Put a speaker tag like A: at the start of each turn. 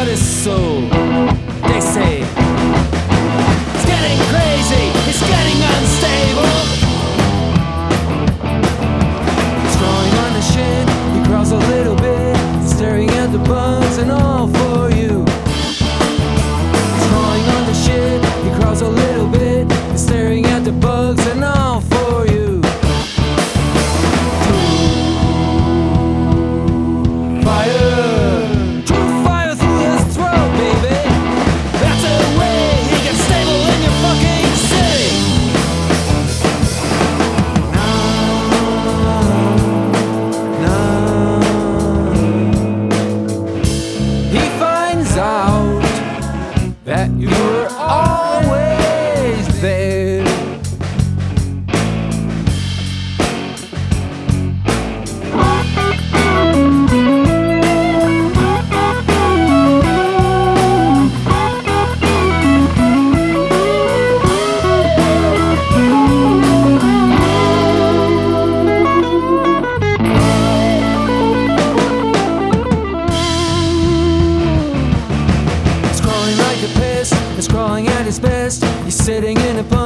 A: about his soul. They say it's getting crazy, it's getting unstable. He's crawling on the shin, he crawls a little bit, staring at the bugs and all for you. He's crawling on the shin, he crawls a little bit, staring at the bugs and all for you. Fire, true fire through his throat, baby. That's the way he gets stable in your fucking city. He finds out that you were always there. It's crawling at his best. He's sitting in a